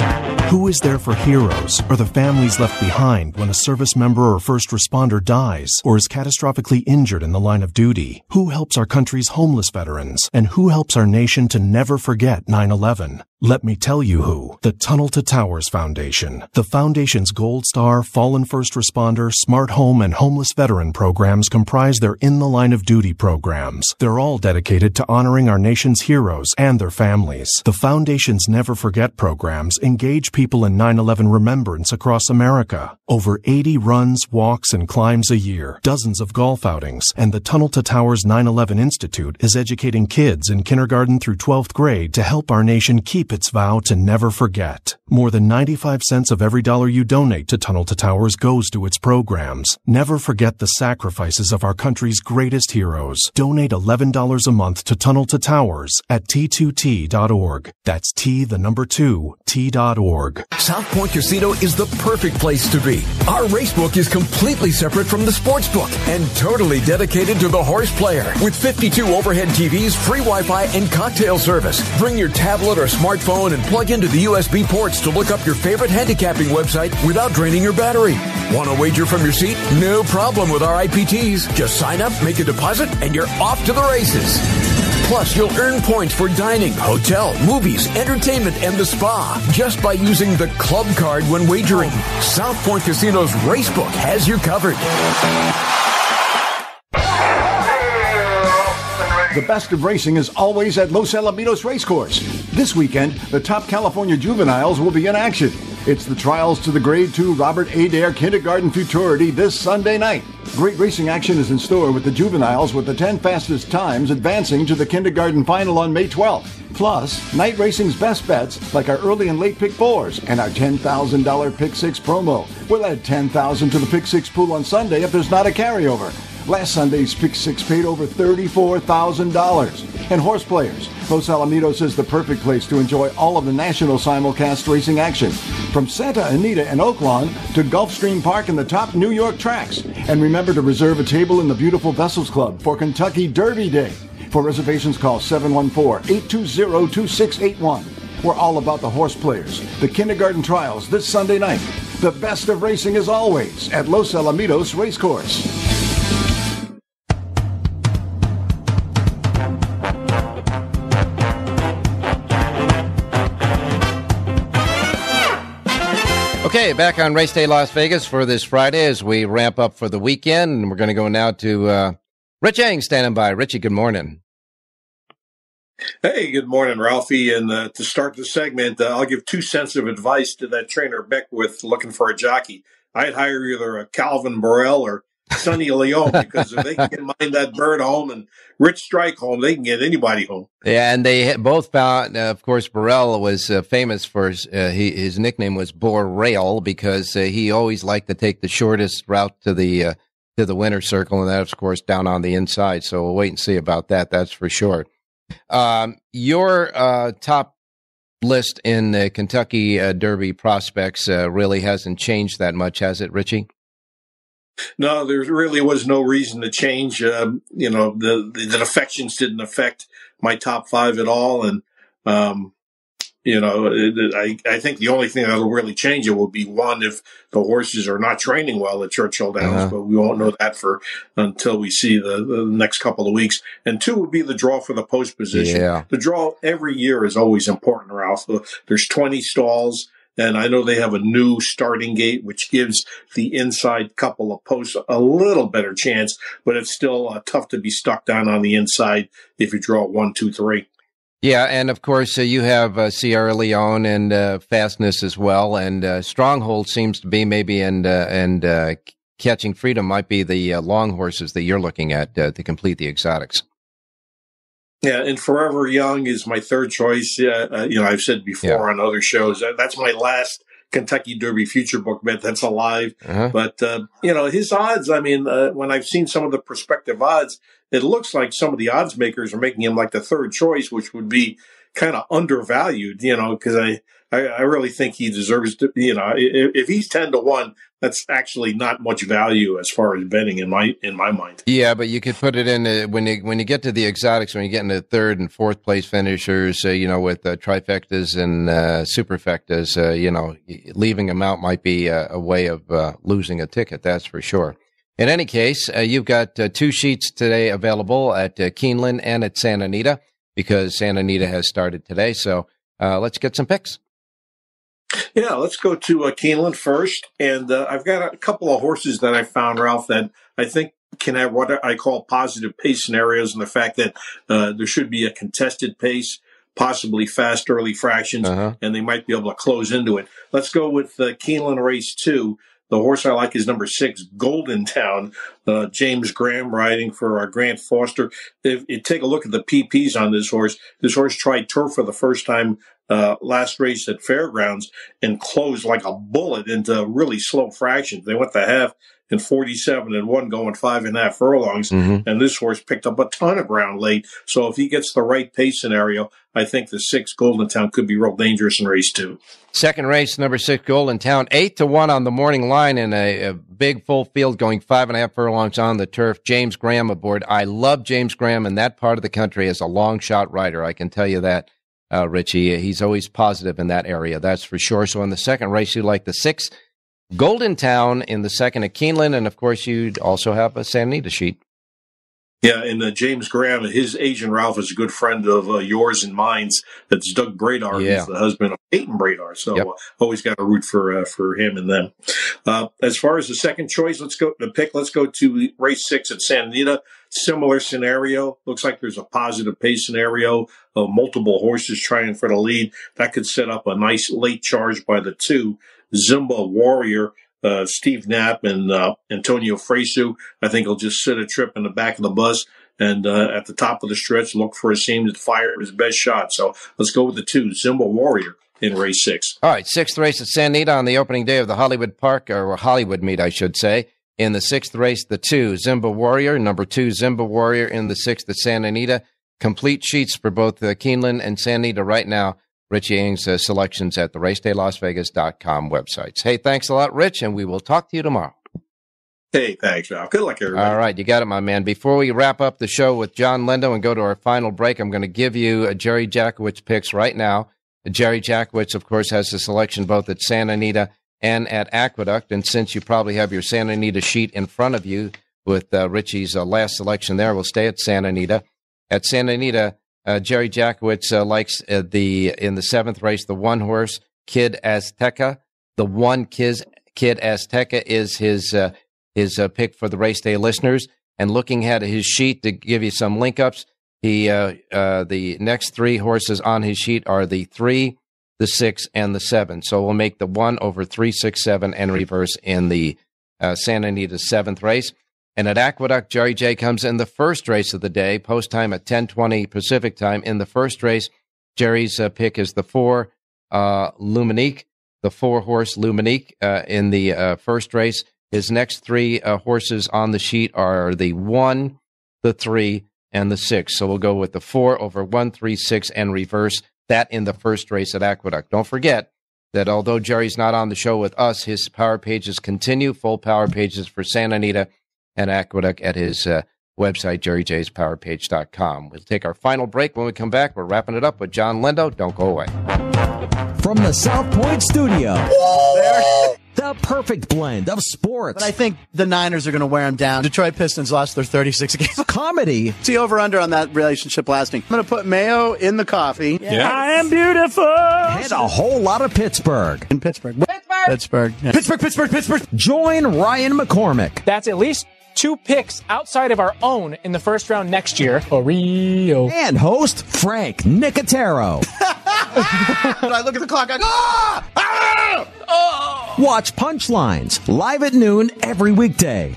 Who is there for heroes or the families left behind when a service member or first responder dies or is catastrophically injured in the line of duty? Who helps our country's homeless veterans? And who helps our nation to never forget nine eleven? Let me tell you who. The Tunnel to Towers Foundation. The Foundation's Gold Star, Fallen First Responder, Smart Home, and Homeless Veteran programs comprise their In the Line of Duty programs. They're all dedicated to honoring our nation's heroes and their families. The Foundation's Never Forget programs engage people in nine eleven remembrance across America. Over eighty runs, walks, and climbs a year, dozens of golf outings, and the Tunnel to Towers nine eleven Institute is educating kids in kindergarten through twelfth grade to help our nation keep its vow to never forget. More than ninety-five cents of every dollar you donate to Tunnel to Towers goes to its programs. Never forget the sacrifices of our country's greatest heroes. Donate eleven dollars a month to Tunnel to Towers at T two T dot org. That's T, the number two, T dot org. South Point Casino is the perfect place to be. Our racebook is completely separate from the sportsbook and totally dedicated to the horse player. With fifty-two overhead T Vs, free Wi-Fi, and cocktail service. Bring your tablet or smartphone and plug into the U S B ports to look up your favorite handicapping website without draining your battery. Want to wager from your seat? No problem with our I P Ts. Just sign up, make a deposit, and you're off to the races. Plus, you'll earn points for dining, hotel, movies, entertainment, and the spa just by using the club card when wagering. South Point Casino's Racebook has you covered. The best of racing is always at Los Alamitos Racecourse. This weekend, the top California juveniles will be in action. It's the trials to the Grade two Robert Adair Kindergarten Futurity this Sunday night. Great racing action is in store with the juveniles, with the ten fastest times advancing to the kindergarten final on May twelfth. Plus, night racing's best bets, like our early and late pick fours and our ten thousand dollars pick six promo. We'll add ten thousand dollars to the pick six pool on Sunday if there's not a carryover. Last Sunday's pick six paid over thirty-four thousand dollars. And horse players, Los Alamitos is the perfect place to enjoy all of the national simulcast racing action. From Santa Anita and Oaklawn to Gulfstream Park and the top New York tracks. And remember to reserve a table in the beautiful Vessels Club for Kentucky Derby Day. For reservations, call seven one four, eight two zero, two six eight one. We're all about the horse players, the kindergarten trials this Sunday night. The best of racing is always at Los Alamitos Racecourse. Okay, back on Race Day Las Vegas for this Friday as we ramp up for the weekend. And we're going to go now to uh, Rich Eng standing by. Richie, good morning. Hey, good morning, Ralphie. And uh, to start the segment, uh, I'll give two cents of advice to that trainer Beckwith looking for a jockey. I'd hire either a Calvin Burrell or Sonny Leon, because if they can get Mind That Bird home and Rich Strike home, they can get anybody home. Yeah, and they both found, uh, of course, Burrell was uh, famous for his, uh, he, his nickname was Borrail, because uh, he always liked to take the shortest route to the uh, to the winner's circle, and that's, of course, down on the inside. So we'll wait and see about that, that's for sure. Um, your uh, top list in the Kentucky uh, Derby prospects uh, really hasn't changed that much, has it, Richie? No, there really was no reason to change. Um, you know, the, the, the defections didn't affect my top five at all. And, um, you know, it, it, I, I think the only thing that'll really change it will be, one, if the horses are not training well at Churchill Downs, uh-huh. but we won't know that for until we see the, the next couple of weeks. And two would be the draw for the post position. Yeah. The draw every year is always important, Ralph. There's twenty stalls. And I know they have a new starting gate, which gives the inside couple of posts a little better chance, but it's still uh, tough to be stuck down on the inside if you draw one, two, three. Yeah, and of course uh, you have uh, Sierra Leone and uh, Fastness as well, and uh, Stronghold seems to be maybe, and uh, and uh, Catching Freedom might be the uh, long horses that you're looking at uh, to complete the exotics. Yeah, and Forever Young is my third choice. Uh, uh, you know, I've said before yeah. on other shows, uh, that's my last Kentucky Derby future book bet that's alive. Uh-huh. But, uh, you know, his odds, I mean, uh, when I've seen some of the prospective odds, it looks like some of the odds makers are making him like the third choice, which would be kind of undervalued, you know, because I, I, I really think he deserves to, you know, if, if he's ten to one, that's actually not much value as far as betting in my in my mind. Yeah, but you could put it in uh, when you when you get to the exotics, when you get into third and fourth place finishers, uh, you know, with uh, trifectas and uh, superfectas, uh, you know, leaving them out might be a, a way of uh, losing a ticket. That's for sure. In any case, uh, you've got uh, two sheets today available at uh, Keeneland and at Santa Anita, because Santa Anita has started today. So uh, let's get some picks. Yeah, let's go to uh, Keeneland first. And uh, I've got a couple of horses that I found, Ralph, that I think can have what I call positive pace scenarios, and the fact that uh, there should be a contested pace, possibly fast early fractions, uh-huh. and they might be able to close into it. Let's go with uh, Keeneland Race two. The horse I like is number six, Golden Town, uh, James Graham riding for uh, Grant Foster. If you take a look at the P Ps on this horse, this horse tried turf for the first time uh, last race at Fairgrounds and closed like a bullet into really slow fractions. They went the half in forty-seven and one, going five and a half furlongs. Mm-hmm. And this horse picked up a ton of ground late. So if he gets the right pace scenario, I think the six Golden Town could be real dangerous in race two. Second race, number six Golden Town, eight to one on the morning line in a, a big full field, going five and a half furlongs on the turf. James Graham aboard. I love James Graham in that part of the country as a long shot rider. I can tell you that, uh, Richie. He's always positive in that area. That's for sure. So in the second race, you like the six Golden Town, in the second at Keeneland, and of course you'd also have a Santa Anita sheet. Yeah, and uh, James Graham, his agent Ralph is a good friend of uh, yours and mine's. That's Doug Bradar, yeah. who's the husband of Peyton Bradar. So yep. uh, always got to root for uh, for him and them. Uh, as far as the second choice, let's go to pick. Let's go to race six at Santa Anita. Similar scenario. Looks like there's a positive pace scenario of multiple horses trying for the lead. That could set up a nice late charge by the two. Zimba Warrior, uh, Steve Knapp and uh, Antonio Fresu. I think he'll just sit a trip in the back of the bus and uh, at the top of the stretch, look for a seam to fire his best shot. So let's go with the two, Zimba Warrior in race six. All right, sixth race at Santa Anita on the opening day of the Hollywood Park, or Hollywood meet, I should say. In the sixth race, the two, Zimba Warrior. Number two, Zimba Warrior in the sixth at Santa Anita. Complete sheets for both uh, Keeneland and Santa Anita right now. Richie Ang's uh, selections at the race day las vegas dot com websites. Hey, thanks a lot, Rich, and we will talk to you tomorrow. Hey, thanks, Ralph. Good luck, everybody. All right, you got it, my man. Before we wrap up the show with John Lendo and go to our final break, I'm going to give you a Jerry Jackowitz picks right now. Jerry Jackowitz, of course, has a selection both at Santa Anita and at Aqueduct, and since you probably have your Santa Anita sheet in front of you with uh, Richie's uh, last selection there, we'll stay at Santa Anita. At Santa Anita, Uh, Jerry Jackowitz uh, likes uh, the in the seventh race the one horse Kid Azteca. The one Kid Kid Azteca is his uh, his uh, pick for the race day listeners. And looking at his sheet to give you some link ups, He uh, uh, the next three horses on his sheet are the three, the six, and the seven. So we'll make the one over three, six, seven, and reverse in the uh, Santa Anita seventh race. And at Aqueduct, Jerry J comes in the first race of the day, post time at ten twenty Pacific time. In the first race, Jerry's uh, pick is the four, uh, Luminique, the four horse Luminique uh, in the uh, first race. His next three uh, horses on the sheet are the one, the three, and the six. So we'll go with the four over one, three, six, and reverse. That in the first race at Aqueduct. Don't forget that although Jerry's not on the show with us, his power pages continue. Full power pages for Santa Anita and Aqueduct at his uh, website, jerry jays power page dot com. We'll take our final break. When we come back, we're wrapping it up with John Lindo. Don't go away. From the South Point studio, there, the perfect blend of sports. But I think the Niners are going to wear them down. Detroit Pistons lost their thirty-six games. Comedy. See over-under on that relationship lasting. I'm going to put mayo in the coffee. Yeah. I am beautiful. And a whole lot of Pittsburgh. In Pittsburgh. Pittsburgh. Pittsburgh. Yeah. Pittsburgh, Pittsburgh, Pittsburgh. Join Ryan McCormick. That's at least two picks outside of our own in the first round next year. For real. And host Frank Nicotero. I look at the clock, I go, ah! Ah! Oh! Watch Punchlines live at noon every weekday.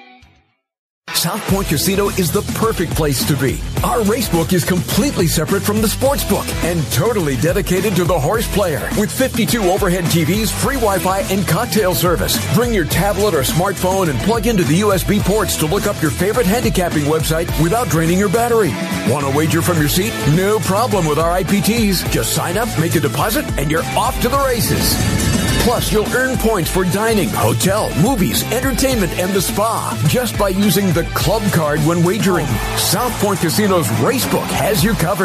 South Point Casino is the perfect place to be. Our racebook is completely separate from the sportsbook and totally dedicated to the horse player. With fifty-two overhead T Vs, free Wi-Fi, and cocktail service. Bring your tablet or smartphone and plug into the U S B ports to look up your favorite handicapping website without draining your battery. Want to wager from your seat? No problem with our I P Ts. Just sign up, make a deposit, and you're off to the races. Plus, you'll earn points for dining, hotel, movies, entertainment, and the spa just by using the club card when wagering. South Point Casino's Racebook has you covered.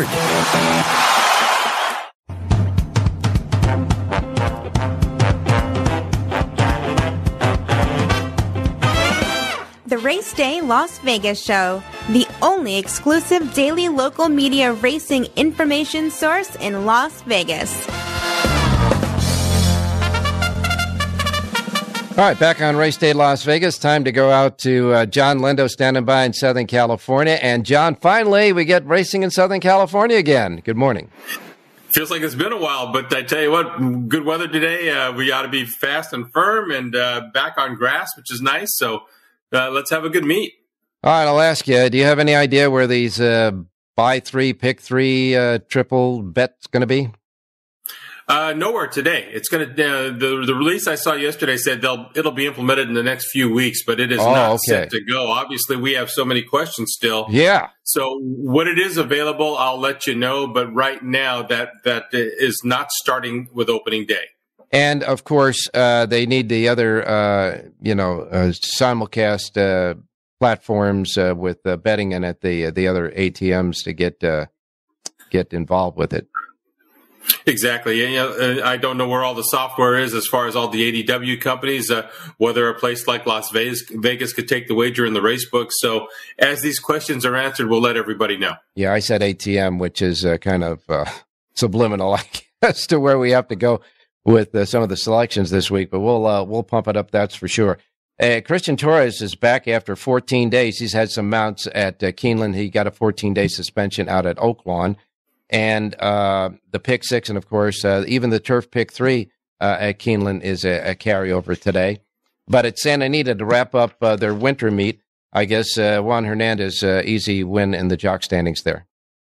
The Race Day Las Vegas Show, the only exclusive daily local media racing information source in Las Vegas. All right, back on Race Day Las Vegas. Time to go out to uh, John Lindo standing by in Southern California. And John, finally, we get racing in Southern California again. Good morning. Feels like it's been a while, but I tell you what, good weather today. Uh, we ought to be fast and firm and uh, back on grass, which is nice. So uh, let's have a good meet. All right, I'll ask you, do you have any idea where these uh, buy three, pick three, uh, triple bet's going to be? Uh, nowhere today. It's going to, uh, the, the release I saw yesterday said they'll, it'll be implemented in the next few weeks, but it is oh, not okay. set to go. Obviously, we have so many questions still. Yeah. So when it is available, I'll let you know. But right now, that, that is not starting with opening day. And of course, uh, they need the other, uh, you know, uh, simulcast, uh, platforms, uh, with uh, betting in it, the, the other A T Ms to get, uh, get involved with it. Exactly. And, you know, I don't know where all the software is as far as all the A D W companies, uh, whether a place like Las Vegas, Vegas could take the wager in the race book. So as these questions are answered, we'll let everybody know. Yeah, I said A T M, which is uh, kind of uh, subliminal, I guess, to where we have to go with uh, some of the selections this week. But we'll uh, we'll pump it up, that's for sure. Uh, Christian Torres is back after fourteen days. He's had some mounts at uh, Keeneland. He got a fourteen-day suspension out at Oaklawn. And uh, the pick six, and of course, uh, even the turf pick three uh, at Keeneland is a, a carryover today. But at Santa Anita, to wrap up uh, their winter meet, I guess uh, Juan Hernandez, uh, easy win in the jock standings there.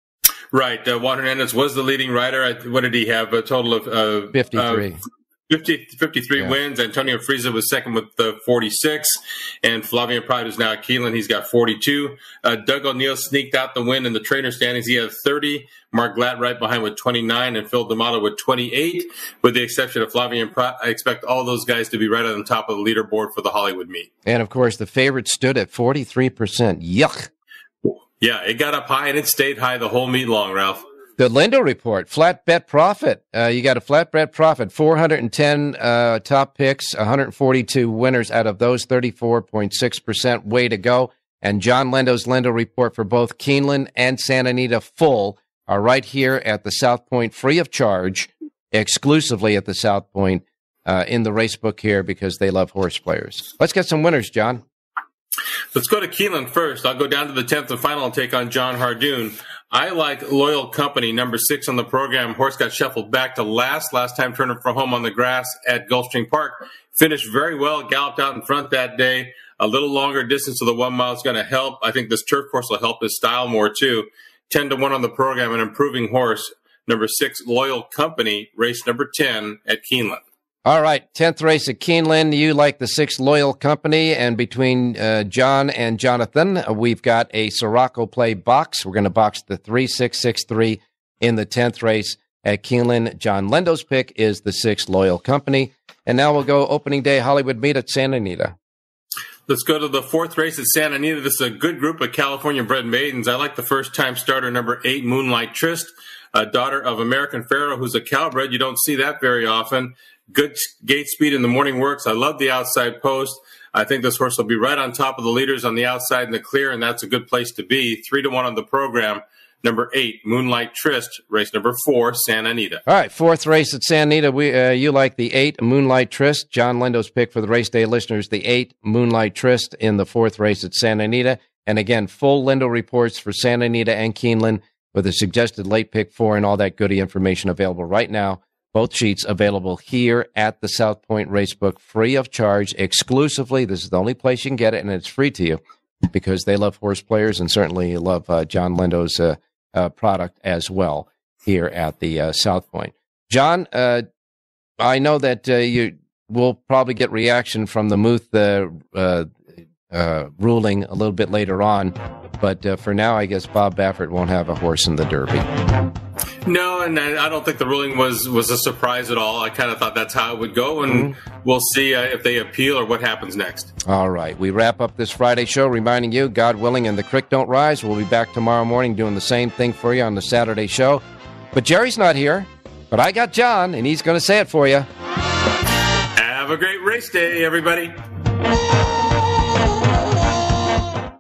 Right. Uh, Juan Hernandez was the leading rider. What did he have? A total of uh, fifty-three. Uh, fifty, fifty-three yeah. wins. Antonio Frieza was second with uh, forty-six. And Flavien Prat, who's now at Keeneland, he's got forty-two. Uh, Doug O'Neill sneaked out the win in the trainer standings. He had thirty. Mark Glatt right behind with twenty-nine, and Phil D'Amato with twenty-eight. With the exception of Flavien Prat, I expect all those guys to be right on the top of the leaderboard for the Hollywood meet. And, of course, the favorite stood at forty-three percent. Yuck. Yeah, it got up high, and it stayed high the whole meet long, Ralph. The Lindo report, flat bet profit. Uh, you got a flat bet profit, four hundred ten uh, top picks, one hundred forty-two winners out of those, thirty-four point six percent. Way to go. And John Lindo's Lindo report for both Keeneland and Santa Anita full are right here at the South Point, free of charge, exclusively at the South Point uh, in the race book here because they love horse players. Let's get some winners, John. Let's go to Keeneland first. I'll go down to the tenth and final and take on John Hardoon. I like Loyal Company, number six on the program. Horse got shuffled back to last. Last time turning for home on the grass at Gulfstream Park. Finished very well, galloped out in front that day. A little longer distance to the one mile is going to help. I think this turf course will help his style more, too. ten to one on the program, an improving horse. Number six, Loyal Company, race number ten at Keeneland. All right, tenth race at Keeneland. You like the six Loyal Company, and between uh, John and Jonathan, uh, we've got a Sirocco play box. We're going to box the three six six three in the tenth race at Keeneland. John Lendo's pick is the six Loyal Company. And now we'll go opening day Hollywood meet at Santa Anita. Let's go to the fourth race at Santa Anita. This is a good group of California-bred maidens. I like the first-time starter, number eight, Moonlight Tryst, a daughter of American Pharaoh, who's a Calbred. You don't see that very often. Good gate speed in the morning works. I love the outside post. I think this horse will be right on top of the leaders on the outside in the clear, and that's a good place to be. Three to one on the program. Number eight, Moonlight Tryst, race number four, Santa Anita. All right, fourth race at Santa Anita. We, uh, you like the eight, Moonlight Tryst. John Lendo's pick for the race day listeners, the eight, Moonlight Tryst in the fourth race at Santa Anita. And again, full Lendo reports for Santa Anita and Keeneland with a suggested late pick four and all that goody information available right now. Both sheets available here at the South Point Racebook, free of charge, exclusively. This is the only place you can get it, and it's free to you because they love horse players and certainly love uh, John Lendo's uh, uh, product as well here at the uh, South Point. John, uh, I know that uh, you will probably get reaction from the Muth uh, uh, uh, ruling a little bit later on, but uh, for now, I guess Bob Baffert won't have a horse in the Derby. No, and I don't think the ruling was, was a surprise at all. I kind of thought that's how it would go, and mm-hmm. we'll see uh, if they appeal or what happens next. All right. We wrap up this Friday show reminding you, God willing, and the creek don't rise. We'll be back tomorrow morning doing the same thing for you on the Saturday show. But Jerry's not here, but I got John, and he's going to say it for you. Have a great race day, everybody.